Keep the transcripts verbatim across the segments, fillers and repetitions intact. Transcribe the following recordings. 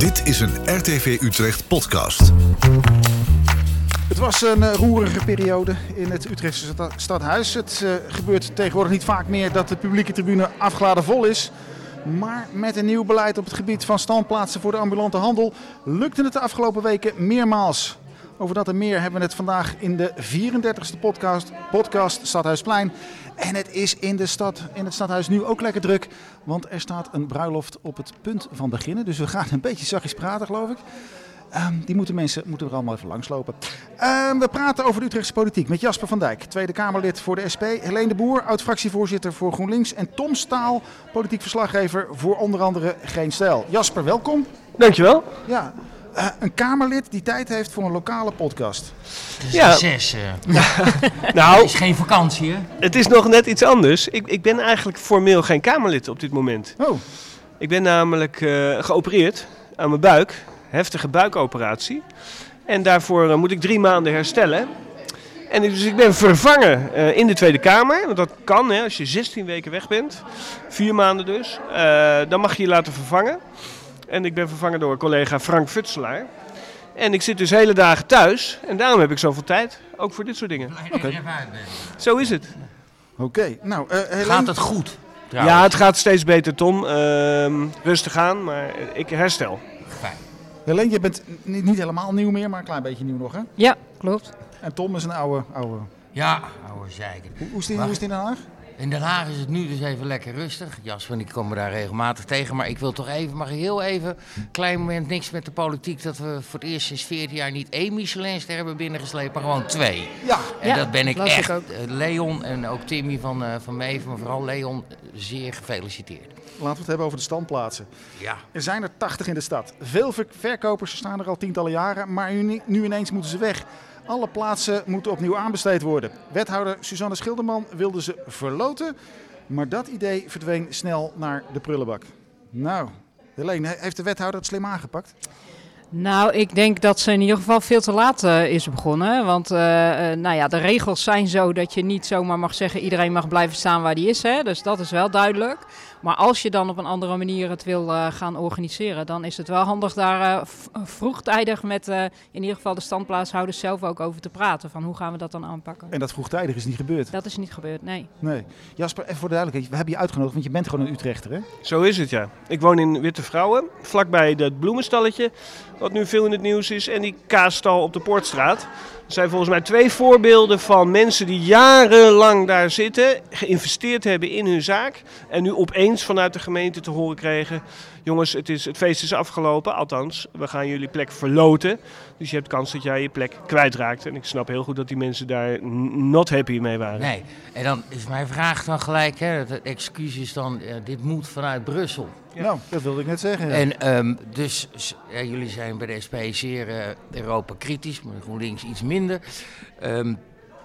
Dit is een R T V Utrecht podcast. Het was een uh, roerige periode in het Utrechtse sta- stadhuis. Het uh, gebeurt tegenwoordig niet vaak meer dat de publieke tribune afgeladen vol is. Maar met een nieuw beleid op het gebied van standplaatsen voor de ambulante handel lukte het de afgelopen weken meermaals. Over dat en meer hebben we het vandaag in de vierendertigste podcast, podcast Stadhuisplein. En het is in, de stad, in het stadhuis nu ook lekker druk, want er staat een bruiloft op het punt van beginnen. Dus we gaan een beetje zachtjes praten, geloof ik. Um, die moeten mensen moeten er allemaal even langslopen. Um, we praten over de Utrechtse politiek met Jasper van Dijk, Tweede Kamerlid voor de S P. Helene de Boer, oud-fractievoorzitter voor GroenLinks. En Tom Staal, politiek verslaggever voor onder andere Geen Stijl. Jasper, welkom. Dankjewel. Ja, uh, een Kamerlid die tijd heeft voor een lokale podcast. Het is Ja. een zes. Uh. Nou, Het is geen vakantie, hè? het is nog net iets anders. Ik, ik ben eigenlijk formeel geen Kamerlid op dit moment. Oh, Ik ben namelijk uh, geopereerd aan mijn buik. Heftige buikoperatie. En daarvoor uh, moet ik drie maanden herstellen. En dus ik ben vervangen uh, in de Tweede Kamer. Want dat kan, hè, als je zestien weken weg bent. Vier maanden dus. Uh, dan mag je je laten vervangen. En ik ben vervangen door collega Frank Futselaar. En ik zit dus hele dagen thuis. En daarom heb ik zoveel tijd. Ook voor dit soort dingen. Blij dat je er even uit bent. Zo is het. oké. Okay. Nou, uh, Helene... Gaat het goed? Trouwens? Ja, het gaat steeds beter, Tom. Uh, rustig aan, maar ik herstel. Fijn. Helene, je bent niet, niet helemaal nieuw meer, maar een klein beetje nieuw nog, hè? Ja, klopt. En Tom is een oude... oude... Ja, ouwe zeiker. Hoe, hoe is die, hoe is die in Den Haag? In Den Haag is het nu dus even lekker rustig. Jasper en ik komen daar regelmatig tegen. Maar ik wil toch even, mag ik heel even, een klein moment niks met de politiek. Dat we voor het eerst sinds veertien jaar niet één Michelinster hebben binnengesleept, maar gewoon twee. Ja. En Ja, dat ben ik las ik echt. ook. Uh, Leon en ook Timmy van, uh, van Meven, maar vooral Leon, uh, zeer gefeliciteerd. Laten we het hebben over de standplaatsen. Ja. Er zijn er tachtig in de stad. Veel ver- verkopers staan er al tientallen jaren, maar nu, nu ineens moeten ze weg. Alle plaatsen moeten opnieuw aanbesteed worden. Wethouder Suzanne Schilderman wilde ze verloten, maar dat idee verdween snel naar de prullenbak. Nou, Helene, heeft de wethouder het slim aangepakt? Nou, ik denk dat ze in ieder geval veel te laat uh, is begonnen. Want uh, uh, nou ja, de regels zijn zo dat je niet zomaar mag zeggen iedereen mag blijven staan waar die is. Hè? Dus dat is wel duidelijk. Maar als je dan op een andere manier het wil uh, gaan organiseren, dan is het wel handig daar uh, v- vroegtijdig met uh, in ieder geval de standplaatshouders zelf ook over te praten. Van hoe gaan we dat dan aanpakken? En dat vroegtijdig is niet gebeurd. Dat is niet gebeurd, nee. Nee. Jasper, even voor de duidelijkheid, we hebben je uitgenodigd, want je bent gewoon een Utrechter, hè? Zo is het, ja. Ik woon in Witte Vrouwen, vlakbij dat bloemenstalletje, wat nu veel in het nieuws is, en die kaasstal op de Poortstraat. Er zijn volgens mij twee voorbeelden van mensen die jarenlang daar zitten, geïnvesteerd hebben in hun zaak en nu opeens vanuit de gemeente te horen kregen: jongens, het, is, het feest is afgelopen, althans, we gaan jullie plek verloten. Dus je hebt kans dat jij je plek kwijtraakt. En ik snap heel goed dat die mensen daar n- not happy mee waren. Nee, en dan is mijn vraag dan gelijk, hè, het excuus is dan, uh, dit moet vanuit Brussel. Ja. Nou, dat wilde ik net zeggen. Ja. En um, dus, s- ja, jullie zijn bij de S P zeer uh, Europa kritisch, maar GroenLinks iets minder. Um,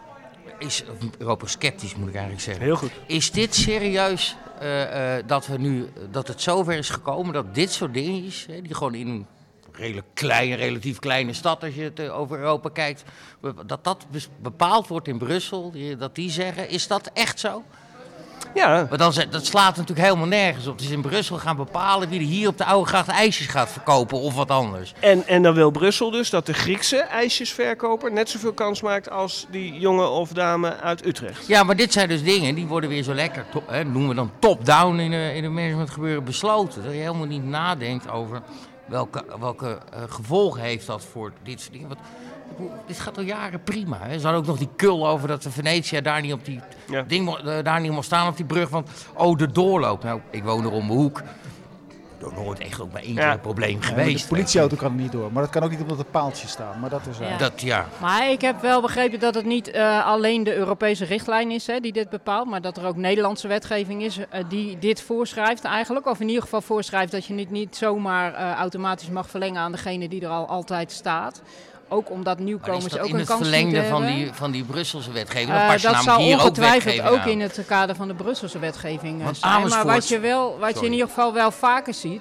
is of Europa sceptisch, moet ik eigenlijk zeggen. Heel goed. Is dit serieus uh, uh, dat we nu, dat het zover is gekomen dat dit soort dingetjes, hè, die gewoon in een redelijk kleine, relatief kleine stad, als je het uh, over Europa kijkt, dat dat bes- bepaald wordt in Brussel, die, dat die zeggen, is dat echt zo? Ja, Maar dan, ze- dat slaat natuurlijk helemaal nergens op. Dus in Brussel gaan bepalen wie er hier op de Oude Gracht ijsjes gaat verkopen of wat anders. En, en dan wil Brussel dus dat de Griekse ijsjesverkoper net zoveel kans maakt als die jongen of dame uit Utrecht. Ja, maar dit zijn dus dingen, die worden weer zo lekker, to- hè, noemen we dan top-down in de, in de managementgebeuren besloten. Dat je helemaal niet nadenkt over welke, welke uh, gevolgen heeft dat voor dit soort dingen. Want, dit gaat al jaren prima. Hè. Ze hadden ook nog die kul over dat de Venetia daar niet op die Ja. ding mo- uh, daar niet mocht staan op die brug. Want oh, de doorloop. Nou, ik woon er om de hoek. Dat is nooit echt ook bij één keer Ja. een probleem Ja, maar geweest. de politieauto kan er niet door, maar dat kan ook niet omdat er paaltjes staan. Maar dat is waar. Ja. Dat ja. Maar ik heb wel begrepen dat het niet uh, alleen de Europese richtlijn is hè, die dit bepaalt, maar dat er ook Nederlandse wetgeving is uh, die dit voorschrijft eigenlijk. Of in ieder geval voorschrijft dat je niet, niet zomaar uh, automatisch mag verlengen aan degene die er al altijd staat. Ook omdat Maar is nieuwkomers dat ook in een het kans verlengde moeten van hebben. die, van die Brusselse wetgeving? Uh, Dan pas je dat namelijk zal hier ook ongetwijfeld wetgeving ook aan. in het kader van de Brusselse wetgeving uh, Want zijn. Maar Amersfoort- wat je, wel, wat je Sorry. in ieder geval wel vaker ziet,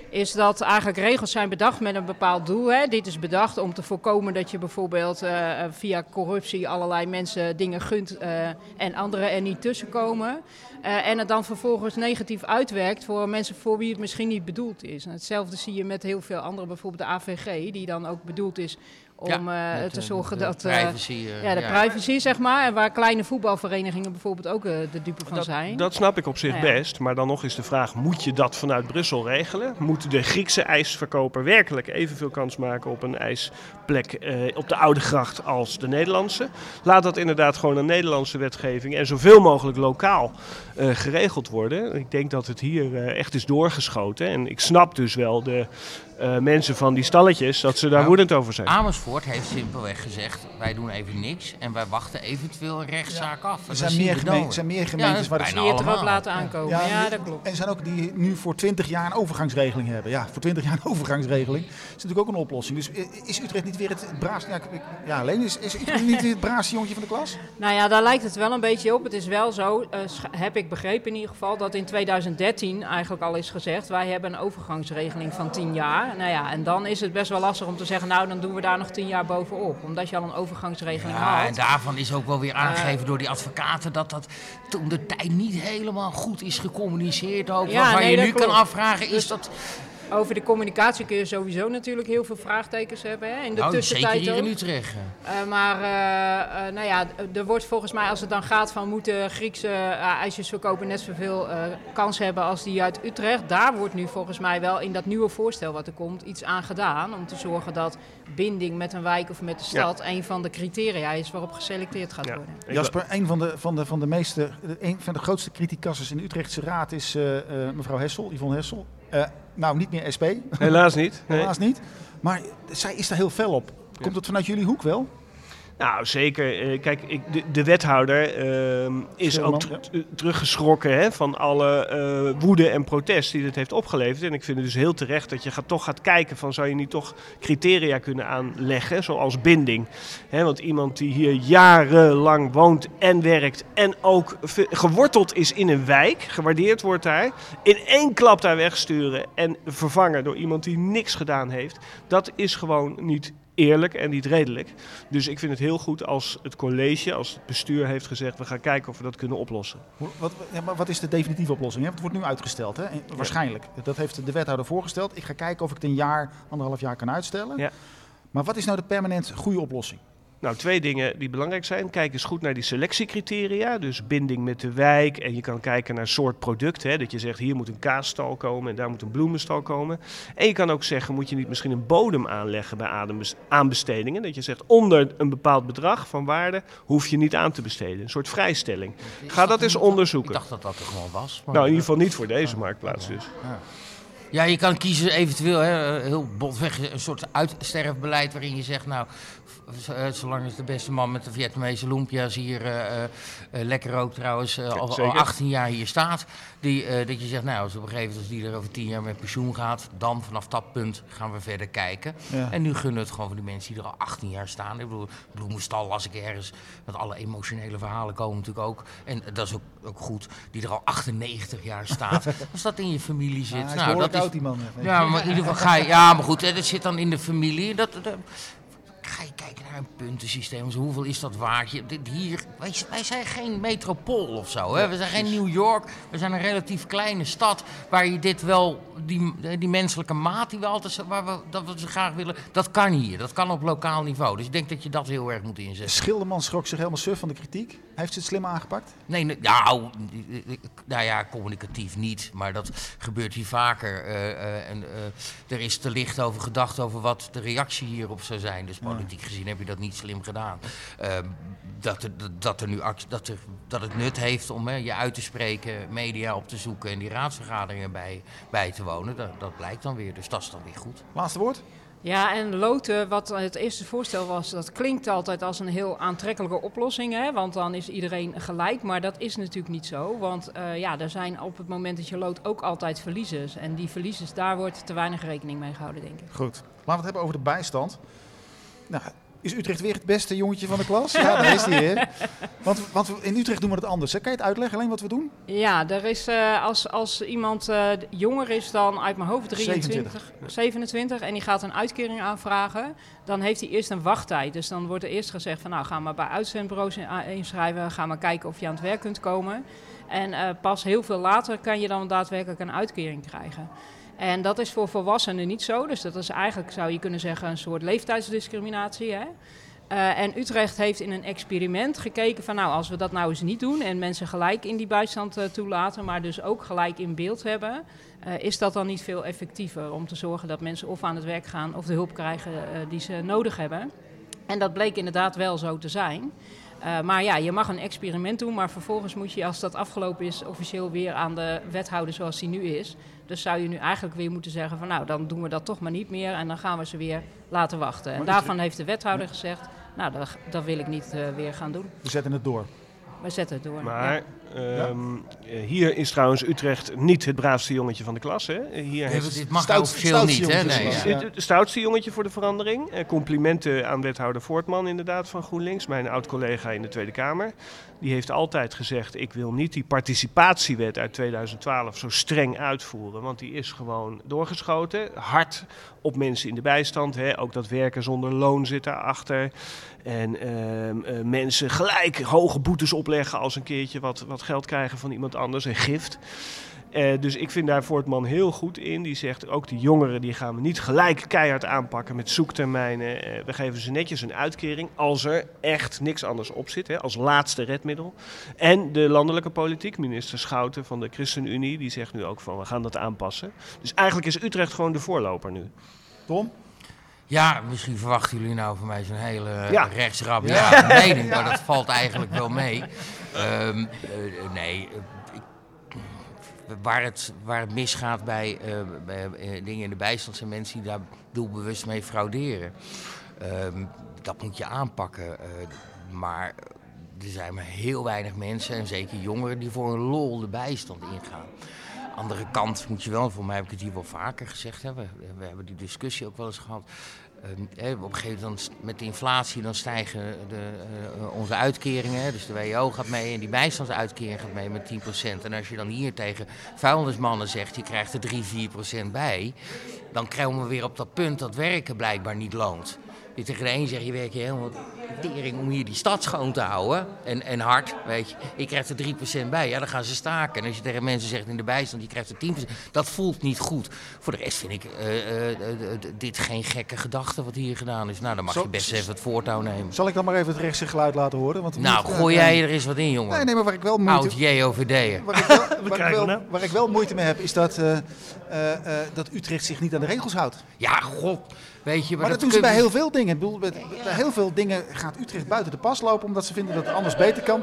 is dat eigenlijk regels zijn bedacht met een bepaald doel. Hè. Dit is bedacht om te voorkomen dat je bijvoorbeeld uh, via corruptie allerlei mensen dingen gunt uh, en anderen er niet tussenkomen. Uh, en het dan vervolgens negatief uitwerkt voor mensen voor wie het misschien niet bedoeld is. En hetzelfde zie je met heel veel andere, bijvoorbeeld de A V G, die dan ook bedoeld is om ja, uh, te zorgen de, de dat... privacy, uh, ja, de ja. privacy, zeg maar. En waar kleine voetbalverenigingen bijvoorbeeld ook uh, de dupe van dat, zijn. Dat snap ik op zich nou ja. best. Maar dan nog is de vraag, moet je dat vanuit Brussel regelen? Moet de Griekse ijsverkoper werkelijk evenveel kans maken op een ijsplek uh, op de Oude Gracht als de Nederlandse? Laat dat inderdaad gewoon een Nederlandse wetgeving en zoveel mogelijk lokaal uh, geregeld worden. Ik denk dat het hier uh, echt is doorgeschoten. En ik snap dus wel de... Uh, mensen van die stalletjes, dat ze daar nou, woedend over zijn. Amersfoort heeft simpelweg gezegd, wij doen even niks en wij wachten eventueel een rechtszaak ja. af. Er zijn meer, gemeen, zijn meer gemeentes ja, waar het hier erop laten aankomen. Ja, ja, dat klopt. En er zijn ook die nu voor twintig jaar een overgangsregeling hebben. Ja, voor twintig jaar een overgangsregeling is natuurlijk ook een oplossing. Dus is Utrecht niet weer het braafste... Ja, ja, alleen is, is Utrecht niet het braafste jongetje van de klas? Nou ja, daar lijkt het wel een beetje op. Het is wel zo, uh, heb ik begrepen in ieder geval, dat in tweeduizend dertien eigenlijk al is gezegd, wij hebben een overgangsregeling van tien jaar. Nou ja, en dan is het best wel lastig om te zeggen, nou dan doen we daar nog tien jaar bovenop. Omdat je al een overgangsregeling ja, had. En daarvan is ook wel weer aangegeven uh, door die advocaten dat dat toen de tijd niet helemaal goed is gecommuniceerd. Ook. Ja, waar nee, je nu klopt. Kan afvragen is dus dat... Over de communicatie kun je sowieso natuurlijk heel veel vraagtekens hebben. Hè, in de nou, tussentijd zeker hier ook. in Utrecht. Uh, maar uh, uh, nou ja, er wordt volgens mij, als het dan gaat van moeten Griekse uh, ijsjesverkoper net zoveel uh, kans hebben als die uit Utrecht. Daar wordt nu volgens mij wel in dat nieuwe voorstel wat er komt iets aan gedaan. Om te zorgen dat binding met een wijk of met de stad ja. een van de criteria is waarop geselecteerd gaat ja. worden. Jasper, een van de, van de, van de meeste, een van de grootste criticassers in de Utrechtse Raad is uh, uh, mevrouw Hessel, Yvonne Hessel. Uh, nou, niet meer S P. Helaas niet. Nee. Helaas niet. Maar zij is daar heel fel op. Komt het vanuit jullie hoek wel? Nou, zeker. Uh, kijk, ik, de, de wethouder uh, is Schilman, ook t- ja. teruggeschrokken hè, van alle uh, woede en protest die dit heeft opgeleverd. En ik vind het dus heel terecht dat je gaat, toch gaat kijken van, zou je niet toch criteria kunnen aanleggen, zoals binding. Hè, want iemand die hier jarenlang woont en werkt en ook v- geworteld is in een wijk, gewaardeerd wordt daar, in één klap daar wegsturen en vervangen door iemand die niks gedaan heeft, dat is gewoon niet eerlijk en niet redelijk. Dus ik vind het heel goed als het college, als het bestuur heeft gezegd, we gaan kijken of we dat kunnen oplossen. Wat, ja, maar wat is de definitieve oplossing? Het wordt nu uitgesteld, hè? Waarschijnlijk. Dat heeft de wethouder voorgesteld. Ik ga kijken of ik het een jaar, anderhalf jaar kan uitstellen. Ja. Maar wat is nou de permanent goede oplossing? Nou, twee dingen die belangrijk zijn. Kijk eens goed naar die selectiecriteria. Dus binding met de wijk. En je kan kijken naar soort product. Hè, dat je zegt, hier moet een kaasstal komen en daar moet een bloemenstal komen. En je kan ook zeggen, moet je niet misschien een bodem aanleggen bij aanbestedingen. Dat je zegt, onder een bepaald bedrag van waarde hoef je niet aan te besteden. Een soort vrijstelling. Ga dat, dat eens onderzoeken. Ik dacht dat dat er gewoon was. Maar nou, in ieder geval niet voor deze ja. marktplaats dus. Ja. Ja, je kan kiezen eventueel, hè, heel botweg, een soort uitsterfbeleid waarin je zegt, nou, zolang is de beste man met de Vietnamese lumpia's hier, uh, uh, lekker ook trouwens, uh, al, al achttien jaar hier staat. Die, uh, dat je zegt, nou, als op een gegeven moment als die er over tien jaar met pensioen gaat, dan vanaf dat punt gaan we verder kijken. Ja. En nu gunnen we het gewoon voor die mensen die er al achttien jaar staan. Ik bedoel, Bloemenstal las ik ergens, want alle emotionele verhalen komen natuurlijk ook. En dat is ook, ook goed, die er al achtennegentig jaar staat. Als dat in je familie zit. Ja, nou, dat is, die man. Ja, maar in ieder geval ga je, ja, maar goed, hè, dat zit dan in de familie. Dat, dat, ga je kijken naar een puntensysteem. Dus hoeveel is dat waard? Je, dit hier, wij, wij zijn geen metropool of zo. Hè? We zijn geen New York. We zijn een relatief kleine stad waar je dit wel, die, die menselijke maat die we altijd, waar we, dat we ze graag willen, dat kan hier. Dat kan op lokaal niveau. Dus ik denk dat je dat heel erg moet inzetten. Schilderman schrok zich helemaal suf van de kritiek. Heeft ze het slim aangepakt? Nee, nee nou, nou ja, communicatief niet. Maar dat gebeurt hier vaker. Uh, uh, en, uh, er is te licht over gedacht over wat de reactie hierop zou zijn. Dus politiek gezien heb je dat niet slim gedaan. Uh, dat, er, dat, er nu, dat, er, dat het nut heeft om hè, je uit te spreken, media op te zoeken en die raadsvergaderingen bij, bij te wonen, dat, dat blijkt dan weer. Dus dat is dan weer goed. Laatste woord? Ja, en loten, wat het eerste voorstel was, dat klinkt altijd als een heel aantrekkelijke oplossing, hè? Want dan is iedereen gelijk, maar dat is natuurlijk niet zo. Want uh, ja, er zijn op het moment dat je loot ook altijd verliezers. En die verliezers, daar wordt te weinig rekening mee gehouden, denk ik. Goed. Laten we het hebben over de bijstand. Nou, Is Utrecht weer het beste jongetje van de klas? Ja, daar is hij weer. Want, want in Utrecht doen we het anders. Hè? Kan je het uitleggen, alleen wat we doen? Ja, er is, uh, als, als iemand uh, jonger is dan uit mijn hoofd drieëntwintig, zevenentwintig. zevenentwintig en die gaat een uitkering aanvragen, dan heeft hij eerst een wachttijd. Dus dan wordt er eerst gezegd van nou, ga maar bij uitzendbureaus inschrijven, ga maar kijken of je aan het werk kunt komen. En uh, pas heel veel later kan je dan daadwerkelijk een uitkering krijgen. En dat is voor volwassenen niet zo. Dus dat is eigenlijk, zou je kunnen zeggen, een soort leeftijdsdiscriminatie. Hè? Uh, en Utrecht heeft in een experiment gekeken van nou, als we dat nou eens niet doen en mensen gelijk in die bijstand uh, toelaten, maar dus ook gelijk in beeld hebben, uh, is dat dan niet veel effectiever om te zorgen dat mensen of aan het werk gaan of de hulp krijgen uh, die ze nodig hebben. En dat bleek inderdaad wel zo te zijn. Uh, maar ja, je mag een experiment doen, maar vervolgens moet je, als dat afgelopen is, officieel weer aan de wethouder zoals die nu is. Dus zou je nu eigenlijk weer moeten zeggen van nou, dan doen we dat toch maar niet meer en dan gaan we ze weer laten wachten. En daarvan heeft de wethouder gezegd, nou, dat, dat wil ik niet uh, weer gaan doen. We zetten het door. We zetten het door. Maar ja. um, hier is trouwens Utrecht niet het braafste jongetje van de klas. Hè? Hier Ja, heeft dit mag Stout- officieel niet, hè? stoutste Nee, jongetje. ja. het, het stoutste jongetje voor de verandering. Eh, complimenten aan wethouder Voortman inderdaad van GroenLinks, mijn oud-collega in de Tweede Kamer. Die heeft altijd gezegd, ik wil niet die participatiewet uit tweeduizend twaalf zo streng uitvoeren. Want die is gewoon doorgeschoten. Hard op mensen in de bijstand. Hè? Ook dat werken zonder loon zit daarachter. En uh, uh, mensen gelijk hoge boetes opleggen als een keertje wat, wat geld krijgen van iemand anders. En gift. Uh, dus ik vind daar Voortman heel goed in. Die zegt ook die jongeren die gaan we niet gelijk keihard aanpakken met zoektermijnen. Uh, we geven ze netjes een uitkering als er echt niks anders op zit. Hè, als laatste redmiddel. En de landelijke politiek, minister Schouten van de ChristenUnie, die zegt nu ook van we gaan dat aanpassen. Dus eigenlijk is Utrecht gewoon de voorloper nu. Tom? Ja, misschien verwachten jullie nou van mij zo'n hele Ja. rechtsrabiate mening, maar dat valt eigenlijk wel mee. Um, uh, nee, uh, ik, waar, het, waar het misgaat bij, uh, bij uh, dingen in de bijstand zijn mensen die daar doelbewust mee frauderen. Um, dat moet je aanpakken, uh, maar er zijn maar heel weinig mensen, en zeker jongeren, die voor een lol de bijstand ingaan. Andere kant moet je wel, voor mij heb ik het hier wel vaker gezegd, hè, we, we hebben die discussie ook wel eens gehad. Uh, op een gegeven moment met de inflatie dan stijgen de, uh, onze uitkeringen, hè, dus de W O gaat mee en die bijstandsuitkering gaat mee met tien procent. En als je dan hier tegen vuilnismannen zegt, je krijgt er drie, vier procent bij, dan komen we weer op dat punt dat werken blijkbaar niet loont. Je tegen de een zeg je werk je helemaal tering om hier die stad schoon te houden. En, en hard, weet je. Je krijgt er drie procent bij. Ja, dan gaan ze staken. En als je tegen mensen zegt in de bijstand, je krijgt er tien procent. Dat voelt niet goed. Voor de rest vind ik uh, uh, uh, uh, dit geen gekke gedachte wat hier gedaan is. Nou, dan mag Zal- je best even het voortouw nemen. Zal ik dan maar even het rechtse geluid laten horen? Want we Nou, moeten- gooi ja, jij er eens wat in, jongen. Nee, nee, maar waar ik wel moeite... Oud J O V D'er. Waar ik, wel, waar, ik krijgen wel, we nou? waar ik wel moeite mee heb, is dat, uh, uh, uh, dat Utrecht zich niet aan de regels houdt. Ja, god. Weet je, Maar dat doen ze kun- bij heel veel dingen. Ik bedoel, bij, bij heel veel dingen gaat Utrecht buiten de pas lopen, omdat ze vinden dat het anders beter kan.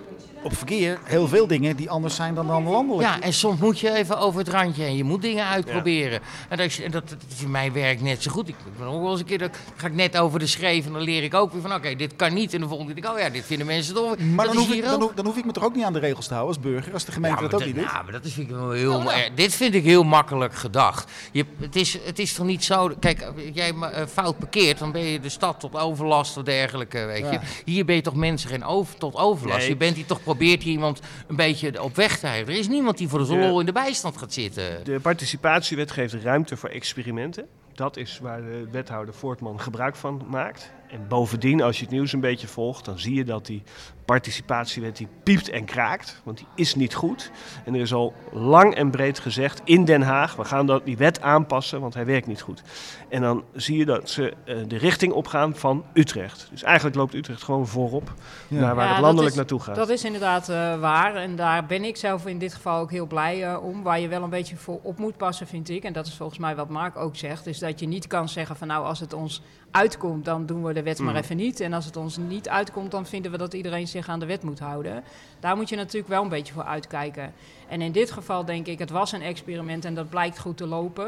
Op verkeer, heel veel dingen die anders zijn dan, dan landelijk. Ja, en soms moet je even over het randje heen. Je moet dingen uitproberen. En dat, is- en dat, dat is in mijn werk net zo goed. Ik ben ook wel eens een keer, dan ga ik net over de schreef en dan leer ik ook weer van, oké, dit kan niet. En de volgende keer denk ik, oh ja, dit vinden mensen toch. Maar dat dan is hoef, ik, hier dan, ook. hoef, dan hoef ik me toch ook niet aan de regels te houden als burger, als de gemeente Ja, dat maar ook niet doet. Ja, maar dat is, vind ik wel heel erg. Dit vind ik heel makkelijk gedacht. Je, het, is, het is toch niet zo. Kijk, als jij uh, fout parkeert, dan ben je de stad tot overlast of dergelijke. Weet Ja. je. Hier ben je toch mensen geen over, tot overlast. Nee. Je bent hier toch, probeert hier iemand een beetje op weg te houden. Er is niemand die voor de Ja. lol in de bijstand gaat zitten. De participatiewet geeft ruimte voor experimenten. Dat is waar de wethouder Voortman gebruik van maakt. En bovendien, als je het nieuws een beetje volgt, dan zie je dat die participatiewet die piept en kraakt. Want die is niet goed. En er is al lang en breed gezegd in Den Haag, we gaan dat, die wet aanpassen, want hij werkt niet goed. En dan zie je dat ze uh, de richting opgaan van Utrecht. Dus eigenlijk loopt Utrecht gewoon voorop Ja. naar waar Ja, het dat landelijk is- naartoe gaat. Dat is inderdaad uh, waar en daar ben ik zelf in dit geval ook heel blij uh, om. Waar je wel een beetje voor op moet passen, vind ik, en dat is volgens mij wat Mark ook zegt, is dat je niet kan zeggen van nou, als het ons uitkomt, dan doen we de wet maar Mm. even niet. En als het ons niet uitkomt, dan vinden we dat iedereen zich aan de wet moet houden. Daar moet je natuurlijk wel een beetje voor uitkijken. En in dit geval denk ik, het was een experiment en dat blijkt goed te lopen.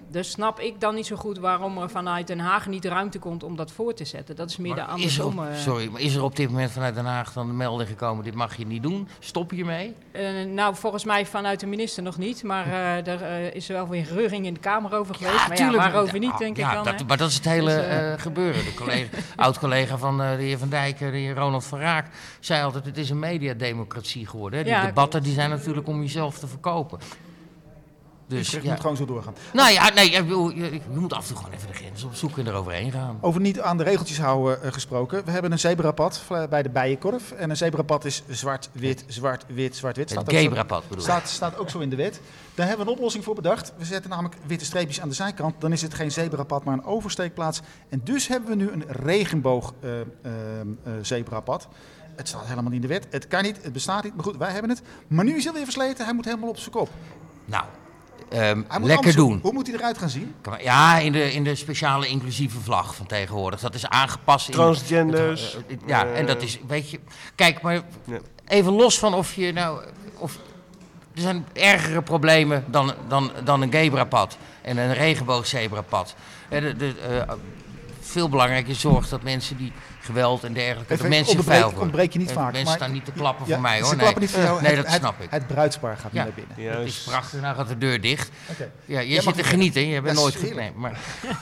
Dus snap ik dan niet zo goed waarom er vanuit Den Haag niet de ruimte komt om dat voor te zetten. Dat is meer Maar de is er op, andersom. sorry, maar is er op dit moment vanuit Den Haag dan de melding gekomen, dit mag je niet doen? Stop hiermee? Uh, nou, volgens mij vanuit de minister nog niet. Maar uh, er uh, is wel weer reuring in de Kamer over geweest. Ja, maar ja, waarover niet, denk ja, ik dan. Dat, maar dat is het hele dus, uh, uh, gebeuren. De collega, oud-collega van uh, de heer Van Dijk, de heer Ronald van Raak, zei altijd, het is een mediademocratie geworden. Hè? Die ja, debatten die zijn natuurlijk om jezelf te verkopen. Dus je ja. moet gewoon zo doorgaan. Nou ja, nee, je, je, je moet af en toe gewoon even de grens opzoeken en eroverheen gaan. Over niet aan de regeltjes houden uh, gesproken. We hebben een zebrapad bij de Bijenkorf. En een zebrapad is zwart-wit, zwart-wit, zwart-wit. Een zebrapad bedoel ik. Staat, staat ook zo in de wet. Daar hebben we een oplossing voor bedacht. We zetten namelijk witte streepjes aan de zijkant. Dan is het geen zebrapad, maar een oversteekplaats. En dus hebben we nu een regenboog uh, uh, uh, zebrapad. Het staat helemaal niet in de wet. Het kan niet, het bestaat niet. Maar goed, wij hebben het. Maar nu is hij weer versleten. Hij moet helemaal op zijn kop. Nou... Um, lekker doen. Hoe moet hij eruit gaan zien? Ja, in de, in de speciale inclusieve vlag van tegenwoordig. Dat is aangepast. Transgenders. In, uh, ja, uh, en dat is, weet je... Kijk, maar ja. even los van of je nou... Of, er zijn ergere problemen dan, dan, dan een zebrapad en een regenboogzebrapad. Uh, de, de, uh, veel belangrijker zorgt dat mensen die geweld en dergelijke... Even, dat mensen zich veilig worden. Ontbreek je niet vaak. Mensen staan niet te klappen ja, voor mij, hoor. Ze klappen nee. niet voor jou. Nee, het, dat het, snap ik. Het bruidspaar gaat ja. nu naar binnen. Ja, het is prachtig. Nou gaat de deur dicht. Okay. Ja, je Jij zit te genieten. Je bent nooit goed. Nee, maar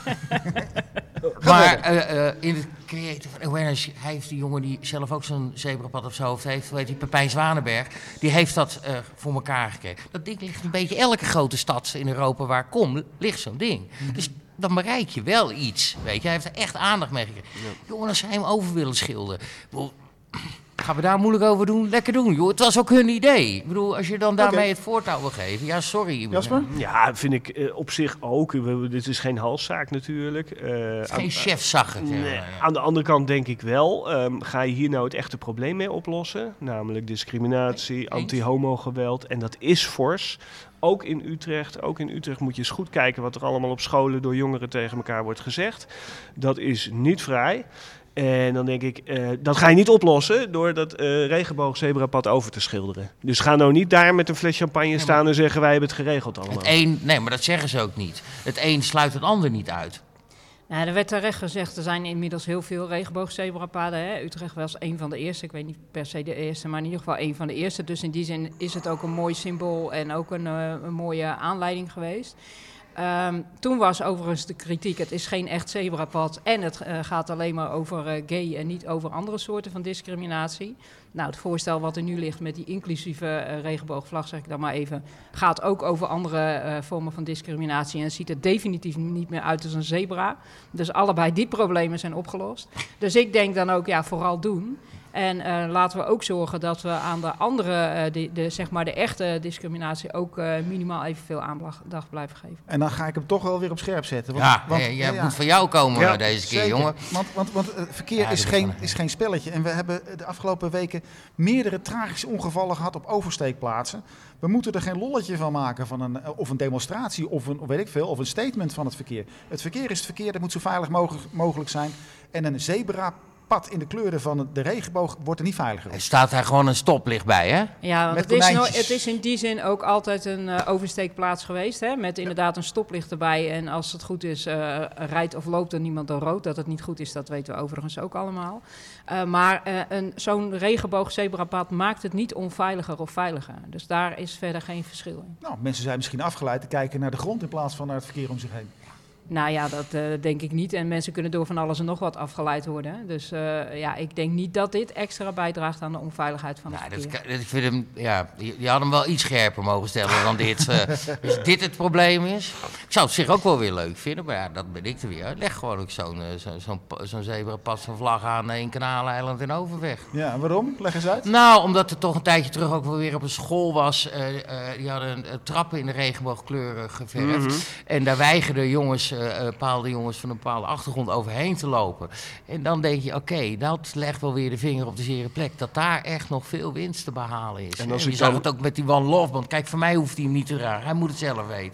maar uh, uh, in het Creative Awareness, hij heeft die jongen die zelf ook zo'n zebrapad op zijn hoofd heeft, weet je, Pepijn Zwanenberg, die heeft dat uh, voor elkaar gekregen. Dat ding ligt een beetje elke grote stad in Europa waar ik kom, ligt zo'n ding. Mm-hmm. Dus dan bereik je wel iets, weet je. Hij heeft er echt aandacht mee gekregen. Ja. Jongen, als zij hem over willen schilderen. Bedoel, gaan we daar moeilijk over doen? Lekker doen, joh. Het was ook hun idee. Ik bedoel, als je dan daarmee okay. het voortouw wil geven. Ja, sorry. Jasper? Ja, vind ik uh, op zich ook. We, dit is geen halszaak natuurlijk. Uh, het is geen chefzag. Nee, ja. Aan de andere kant denk ik wel. Um, ga je hier nou het echte probleem mee oplossen? Namelijk discriminatie, anti-homo-geweld. En dat is fors. Ook in Utrecht. Ook in Utrecht moet je eens goed kijken wat er allemaal op scholen door jongeren tegen elkaar wordt gezegd. Dat is niet vrij. En dan denk ik, uh, dat ga je niet oplossen door dat uh, regenboogzebrapad over te schilderen. Dus ga nou niet daar met een fles champagne ja, staan en zeggen wij hebben het geregeld allemaal. Het een, nee, maar dat zeggen ze ook niet. Het een sluit het ander niet uit. Nou, er werd terecht gezegd, er zijn inmiddels heel veel regenboogzebrapaden. Hè? Utrecht was een van de eerste, ik weet niet per se de eerste, maar in ieder geval een van de eerste. Dus in die zin is het ook een mooi symbool en ook een, uh, een mooie aanleiding geweest. Um, toen was overigens de kritiek, het is geen echt zebrapad en het uh, gaat alleen maar over uh, gay en niet over andere soorten van discriminatie. Nou, het voorstel wat er nu ligt met die inclusieve uh, regenboogvlag, zeg ik dan maar even, gaat ook over andere uh, vormen van discriminatie en ziet er definitief niet meer uit als een zebra. Dus allebei die problemen zijn opgelost. Dus ik denk dan ook, ja, vooral doen. En uh, laten we ook zorgen dat we aan de andere, uh, de, de, zeg maar de echte discriminatie ook uh, minimaal evenveel aandacht blijven geven. En dan ga ik hem toch wel weer op scherp zetten. Want, ja, want, nee, ja, jij ja. moet van jou komen ja, deze keer, zeker. jongen. Want, want, want uh, verkeer ja, is, geen, is geen spelletje. En we hebben de afgelopen weken meerdere tragische ongevallen gehad op oversteekplaatsen. We moeten er geen lolletje van maken van een, of een demonstratie of een, of weet ik veel, of een statement van het verkeer. Het verkeer is het verkeer, dat moet zo veilig mogelijk, mogelijk zijn. En een zebra pad in de kleuren van de regenboog wordt er niet veiliger op. Er staat daar gewoon een stoplicht bij, hè? Ja, want het is, no- het is in die zin ook altijd een uh, oversteekplaats geweest, hè? Met inderdaad een stoplicht erbij. En als het goed is, uh, rijdt of loopt er niemand door rood. Dat het niet goed is, dat weten we overigens ook allemaal. Uh, maar uh, een, zo'n regenboog-zebrapad maakt het niet onveiliger of veiliger. Dus daar is verder geen verschil in. Nou, mensen zijn misschien afgeleid te kijken naar de grond in plaats van naar het verkeer om zich heen. Nou ja, dat uh, denk ik niet. En mensen kunnen door van alles en nog wat afgeleid worden. Dus uh, ja, ik denk niet dat dit extra bijdraagt aan de onveiligheid van het nou, verkeer. Dat, ik vind hem, ja, je, je had hem wel iets scherper mogen stellen dan dit. Uh, als dit het probleem is. Ik zou het zich ook wel weer leuk vinden, maar ja, dat ben ik er weer. Leg gewoon ook zo'n, uh, zo, zo'n, zo'n zebrapad, zo'n vlag aan in Kanaaleiland in Overweg. Ja, en waarom? Leg eens uit. Nou, omdat er toch een tijdje terug ook wel weer op een school was. Uh, uh, die hadden uh, trappen in de regenboogkleuren geverfd. Mm-hmm. En daar weigerden jongens... Uh, bepaalde jongens van een bepaalde achtergrond overheen te lopen. En dan denk je, oké, okay, dat legt wel weer de vinger op de zere plek. Dat daar echt nog veel winst te behalen is. En als en je zag dan... het ook met die One Love band. Kijk, voor mij hoeft hij hem niet te dragen. Hij moet het zelf weten.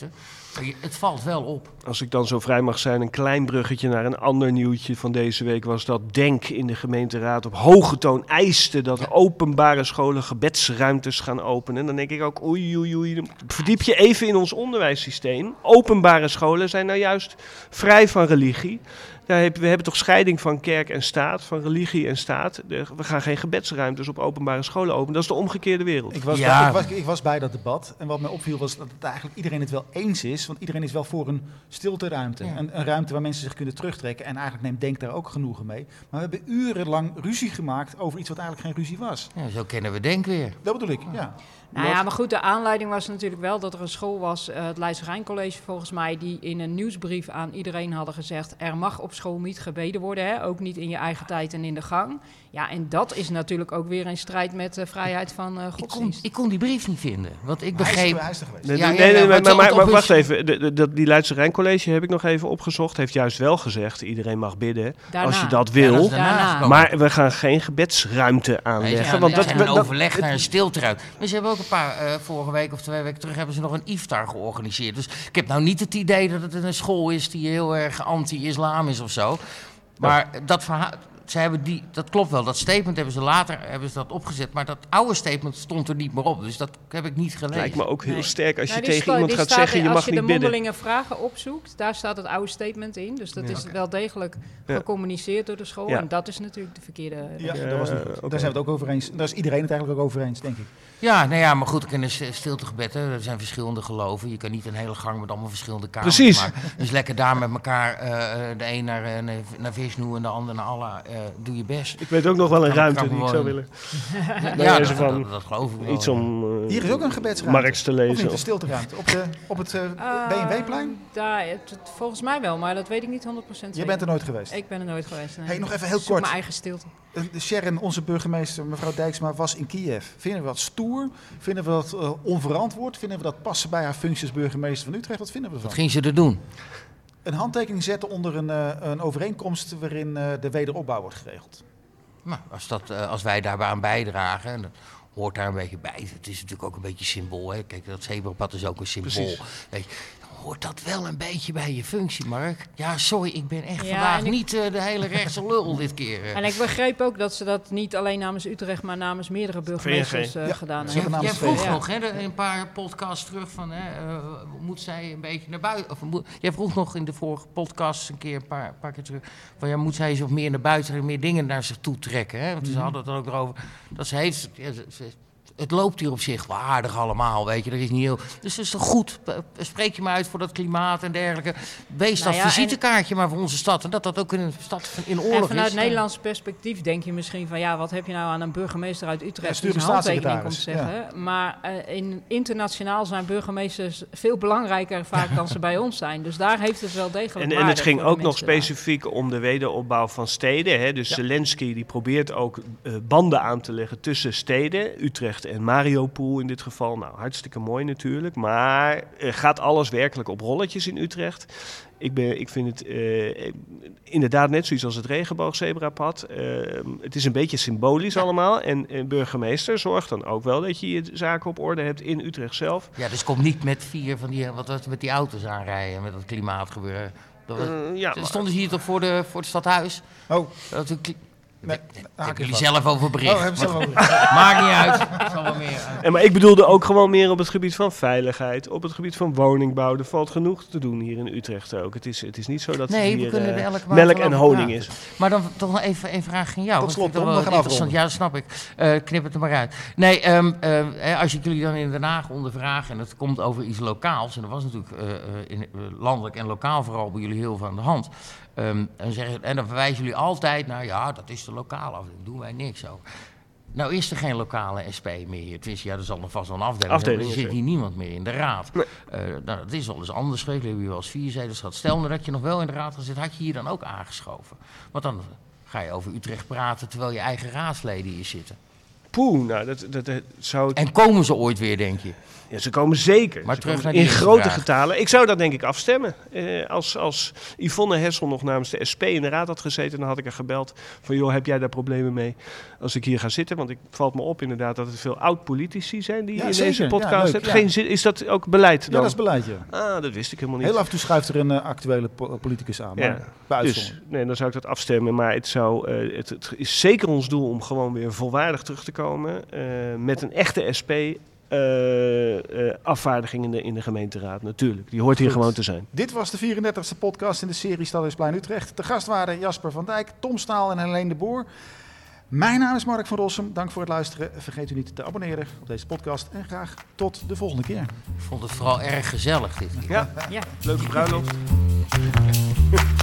Het valt wel op. Als ik dan zo vrij mag zijn, een klein bruggetje naar een ander nieuwtje van deze week was dat Denk in de gemeenteraad op hoge toon eiste dat ja. openbare scholen gebedsruimtes gaan openen. En dan denk ik ook, oei, oei, oei, verdiep je even in ons onderwijssysteem. Openbare scholen zijn nou juist vrij van religie. Ja, we hebben toch scheiding van kerk en staat, van religie en staat. We gaan geen gebedsruimtes op openbare scholen openen. Dat is de omgekeerde wereld. Ik was, ja. bij, ik, was, ik was bij dat debat en wat mij opviel was dat het eigenlijk iedereen het wel eens is. Want iedereen is wel voor een stilteruimte. Ja. Een, een ruimte waar mensen zich kunnen terugtrekken. En eigenlijk neemt Denk daar ook genoegen mee. Maar we hebben urenlang ruzie gemaakt over iets wat eigenlijk geen ruzie was. Ja, zo kennen we Denk weer. Dat bedoel ik, ja. Nou ja, maar goed, de aanleiding was natuurlijk wel dat er een school was, uh, het Leidse Rijn College volgens mij, die in een nieuwsbrief aan iedereen hadden gezegd, er mag op school niet gebeden worden, hè? Ook niet in je eigen tijd en in de gang. Ja, en dat is natuurlijk ook weer in strijd met de vrijheid van uh, godsdienst. Ik kon, ik kon die brief niet vinden, want ik begreep... Hij is er geweest. Nee, ja, nee, nee, nee, maar, maar, maar, maar wacht even, de, de, de, die Leidse Rijn College heb ik nog even opgezocht, heeft juist wel gezegd, iedereen mag bidden, daarna. Als je dat wil, ja, daarna. Maar we gaan geen gebedsruimte aanleggen. Nee, ja, want dat dat, een dat, overleg naar een stilteruimte. Maar ze hebben ook een paar, uh, vorige week of twee weken terug, hebben ze nog een iftar georganiseerd. Dus ik heb nou niet het idee dat het een school is die heel erg anti-islam is of zo. Maar ja. dat verhaal... Ze hebben die, dat klopt wel, dat statement hebben ze later hebben ze dat opgezet. Maar dat oude statement stond er niet meer op. Dus dat heb ik niet gelezen. Lijkt me ook heel nee. sterk als nou, je tegen sta, iemand gaat zeggen, je mag niet bidden. Als je de mondelinge vragen opzoekt, daar staat het oude statement in. Dus dat ja, is okay. wel degelijk ja. gecommuniceerd door de school. Ja. En dat is natuurlijk de verkeerde... Ja, ja, dat was niet goed. Okay. Daar zijn we het ook over eens. Daar is iedereen het eigenlijk ook over eens, denk ik. Ja, nou ja, maar goed, ik ken een stiltegebed. Hè. Er zijn verschillende geloven. Je kan niet een hele gang met allemaal verschillende kamers Precies. maken. Dus lekker daar met elkaar, uh, de een naar, uh, naar Vishnu en de ander naar Allah, uh, doe je best. Ik weet ook nog wel een ruimte die ik zou willen. Ja, ja dat, van, dat, dat geloof ik wel. Iets om uh, hier is ook een gebedsruimte. Marx te lezen. Of niet, een stilteruimte. Op, de, op het uh, uh, B en W-plein? Daar, het, volgens mij wel, maar dat weet ik niet honderd procent zeker. Je bent er nooit geweest? Ik ben er nooit geweest, nee. Hey, nog even heel Zoek kort. mijn eigen stilte. Uh, Sharon, onze burgemeester, mevrouw Dijksma, was in Kiev. Vinden we dat stoer? Vinden we dat uh, onverantwoord? Vinden we dat passen bij haar functie als burgemeester van Utrecht? Wat vinden we ervan? Wat ging ze er doen? Een handtekening zetten onder een, uh, een overeenkomst waarin uh, de wederopbouw wordt geregeld. Nou, als, dat, uh, als wij daarbij aan bijdragen, dan hoort daar een beetje bij. Het is natuurlijk ook een beetje symbool. Hè? Kijk, dat zebrapad is ook een symbool. Weet je, dan hoort dat wel een beetje bij je functie, Mark. Ja, sorry, ik ben echt ja, vandaag ik... niet uh, de hele rechtse lul dit keer. Uh. En ik begreep ook dat ze dat niet alleen namens Utrecht, maar namens meerdere burgemeesters uh, ja, gedaan hebben. Jij vroeg ja. nog, hè, de, een paar podcasts terug van, hè, uh, moet zij een beetje naar buiten? Of, moet, jij vroeg nog in de vorige podcast een keer, een paar, paar keer terug, van ja, moet zij zo meer naar buiten en meer dingen naar zich toe trekken? Hè? Want mm-hmm. ze hadden het er ook over, dat ze heeft... Ja, ze, ze, het loopt hier op zich wel aardig allemaal, weet je. Er is niet heel... Dus het is toch goed? Spreek je maar uit voor dat klimaat en dergelijke. Wees nou dat ja, visitekaartje maar voor onze stad. En dat dat ook in een stad in oorlog is. En vanuit is, Nederlands perspectief denk je misschien van... ja, wat heb je nou aan een burgemeester uit Utrecht... die een handtekening komt zeggen. Ja. Maar uh, in, internationaal zijn burgemeesters veel belangrijker vaak dan ze bij ons zijn. Dus daar heeft het wel degelijk En, en het ging ook nog specifiek daar. om de wederopbouw van steden. Hè? Dus ja. Zelensky die probeert ook uh, banden aan te leggen tussen steden. Utrecht en Mariupol in dit geval. Nou, hartstikke mooi natuurlijk. Maar uh, gaat alles werkelijk op rolletjes in Utrecht? Ik, ben, ik vind het uh, inderdaad net zoiets als het regenboogzebrapad. Uh, het is een beetje symbolisch ja. allemaal. En, en burgemeester zorgt dan ook wel dat je je zaken op orde hebt in Utrecht zelf. Ja, dus kom niet met vier van die, wat was met die auto's aanrijden, met dat klimaatgebeuren. Dat was, uh, ja, stonden ze hier toch voor, de, voor het stadhuis? Oh. Dat een, Nee, daar hebben jullie zelf over bericht. Oh, zelf over bericht. Maakt niet uit. Zal wel meer. En maar ik bedoelde ook gewoon meer op het gebied van veiligheid, op het gebied van woningbouw. Er valt genoeg te doen hier in Utrecht ook. Het is, het is niet zo dat nee, het hier uh, melk en honing is. Maar dan toch nog even een vraag aan jou. Tot slot, dat we gaan interessant. Ja, dat snap ik. Uh, knip het er maar uit. Nee, um, uh, als ik jullie dan in Den Haag ondervraag en het komt over iets lokaals, en dat was natuurlijk uh, in, uh, landelijk en lokaal vooral bij jullie heel veel aan de hand. Um, en, zeggen, en dan verwijzen jullie altijd naar, ja, dat is de lokale afdeling, daar doen wij niks over. Nou is er geen lokale S P meer hier. Tenminste, ja, er zal nog vast wel een afdeling, afdeling zijn, maar er zit hier niemand meer in de raad. Nee. Uh, nou, dat is al eens anders geweest, we hebben hier wel eens vier zetels gehad. Stel nou dat je nog wel in de raad gezet, had je hier dan ook aangeschoven. Want dan ga je over Utrecht praten terwijl je eigen raadsleden hier zitten. Poeh, nou, dat, dat, dat zou... En komen ze ooit weer, denk je? Ja, ze komen zeker. Maar Ze terug komen naar die in eerste grote vraag. getalen. Ik zou dat denk ik afstemmen. Eh, als, als Yvonne Hessel nog namens de S P in de raad had gezeten, dan had ik haar gebeld van joh, heb jij daar problemen mee als ik hier ga zitten? Want ik valt me op inderdaad dat er veel oud-politici zijn die Ja, in zeker. deze Ja, podcast leuk, hebben. ja. Geen zin, is dat ook beleid dan? Ja, dat is beleid, ja. Ah, dat wist ik helemaal niet. Heel af en toe schuift er een uh, actuele po- politicus aan, maar Ja, bij dus uitzondering. nee, dan zou ik dat afstemmen. Maar het, zou, uh, het, het is zeker ons doel om gewoon weer volwaardig terug te komen uh, met een echte S P. Uh, uh, afvaardiging in de, in de gemeenteraad, natuurlijk. Die hoort hier Goed. gewoon te zijn. Dit was de vierendertigste podcast in de serie Stadhuisplein Utrecht. De gast waren Jasper van Dijk, Tom Staal en Helene de Boer. Mijn naam is Mark van Rossum. Dank voor het luisteren. Vergeet u niet te abonneren op deze podcast. En graag tot de volgende keer. Ik vond het vooral erg gezellig dit keer. Ja, Ja. leuke bruiloft.